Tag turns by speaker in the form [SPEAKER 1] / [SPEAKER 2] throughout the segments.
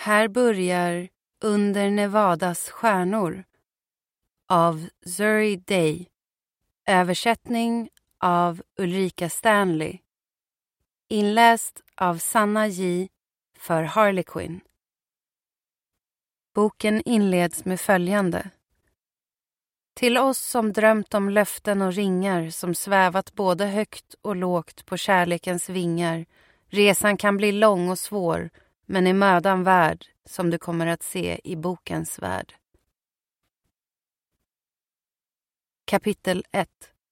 [SPEAKER 1] Här börjar Under Nevadas stjärnor av Zuri Day. Översättning av Ulrika Stanley. Inläst av Sanna J. för Harlequin. Boken inleds med följande. Till oss som drömt om löften och ringar som svävat både högt och lågt på kärlekens vingar. Resan kan bli lång och svår, men är mödan värd som du kommer att se i bokens värld. Kapitel 1.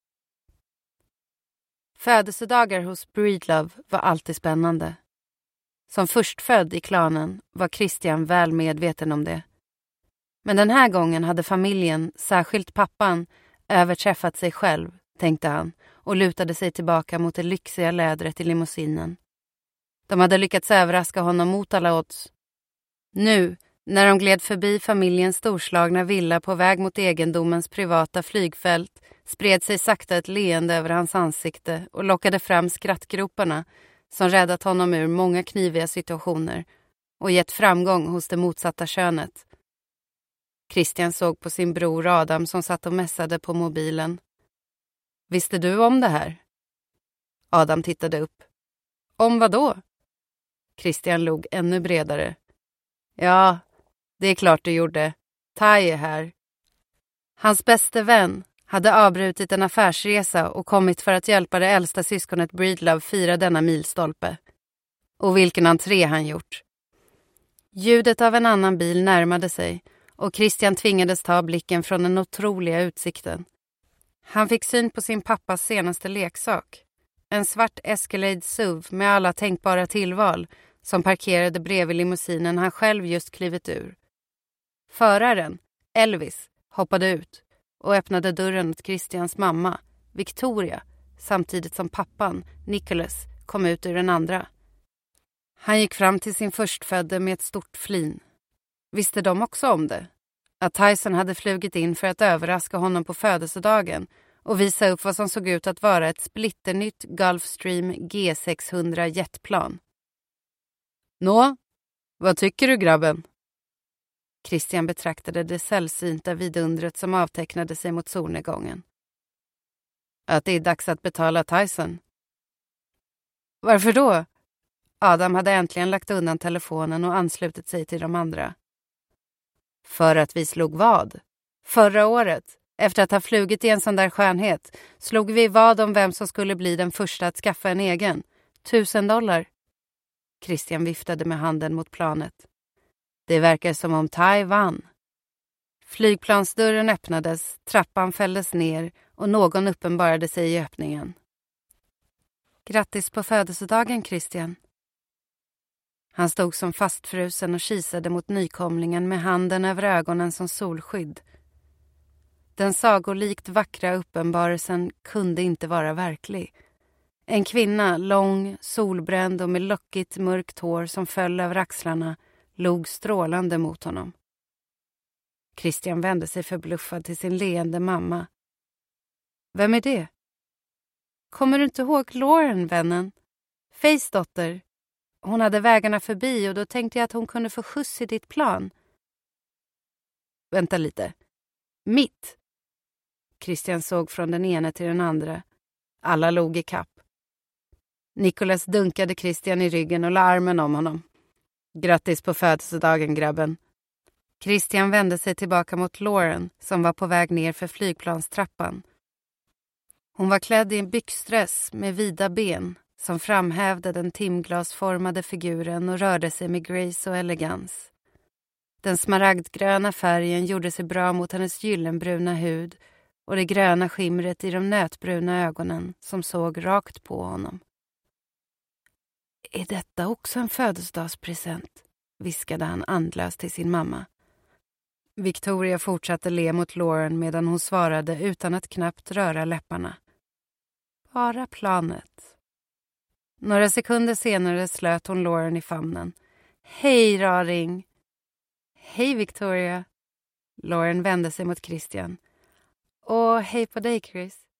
[SPEAKER 1] Födelsedagar hos Breedlove var alltid spännande. Som förstfödd i klanen var Christian väl medveten om det. Men den här gången hade familjen, särskilt pappan, överträffat sig själv, tänkte han, och lutade sig tillbaka mot det lyxiga lädret i limousinen. De hade lyckats överraska honom mot alla odds. Nu, när de gled förbi familjens storslagna villa på väg mot egendomens privata flygfält, spred sig sakta ett leende över hans ansikte och lockade fram skrattgroparna som räddat honom ur många kniviga situationer och gett framgång hos det motsatta könet. Christian såg på sin bror Adam som satt och mässade på mobilen. Visste du om det här? Adam tittade upp. Om vad då? Christian log ännu bredare. Ja, det är klart du gjorde. Tai är här. Hans bäste vän hade avbrutit en affärsresa och kommit för att hjälpa det äldsta syskonet Breedlove fira denna milstolpe. Och vilken entré han gjort. Ljudet av en annan bil närmade sig och Christian tvingades ta blicken från den otroliga utsikten. Han fick syn på sin pappas senaste leksak. En svart Escalade SUV med alla tänkbara tillval som parkerade bredvid limousinen han själv just klivit ur. Föraren, Elvis, hoppade ut och öppnade dörren åt Christians mamma, Victoria, samtidigt som pappan, Nicholas, kom ut ur den andra. Han gick fram till sin förstfödde med ett stort flin. Visste de också om det? Att Tyson hade flugit in för att överraska honom på födelsedagen och visa upp vad som såg ut att vara ett splitternytt Gulfstream G600 jetplan. Nå, vad tycker du, grabben? Christian betraktade det sällsynta vidundret som avtecknade sig mot solnedgången. Att det är dags att betala Tyson. Varför då? Adam hade äntligen lagt undan telefonen och anslutit sig till de andra. För att vi slog vad? Förra året, efter att ha flugit i en sån där skönhet, slog vi vad om vem som skulle bli den första att skaffa en egen. $1000. Christian viftade med handen mot planet. Det verkar som om Tai vann. Flygplansdörren öppnades, trappan fälldes ner och någon uppenbarade sig i öppningen. Grattis på födelsedagen, Christian. Han stod som fastfrusen och kisade mot nykomlingen med handen över ögonen som solskydd. Den sagolikt vackra uppenbarelsen kunde inte vara verklig. En kvinna, lång, solbränd och med lockigt mörkt hår som föll över axlarna, log strålande mot honom. Christian vände sig förbluffad till sin leende mamma. Vem är det? Kommer du inte ihåg Lauren, vännen? Fays dotter. Hon hade vägarna förbi och då tänkte jag att hon kunde få skjuts i ditt plan. Vänta lite. Mitt? Christian såg från den ena till den andra. Alla log i kapp. Nicholas dunkade Christian i ryggen och la armen om honom. Grattis på födelsedagen, grabben. Christian vände sig tillbaka mot Lauren som var på väg ner för flygplanstrappan. Hon var klädd i en byxdress med vida ben som framhävde den timglasformade figuren och rörde sig med grace och elegans. Den smaragdgröna färgen gjorde sig bra mot hennes gyllenbruna hud och det gröna skimret i de nötbruna ögonen som såg rakt på honom. Är detta också en födelsedagspresent? Viskade han andlöst till sin mamma. Victoria fortsatte le mot Lauren medan hon svarade utan att knappt röra läpparna. Bara planet. Några sekunder senare slöt hon Lauren i famnen. Hej, raring! Hej, Victoria! Lauren vände sig mot Christian. Och hej på dig, Chris.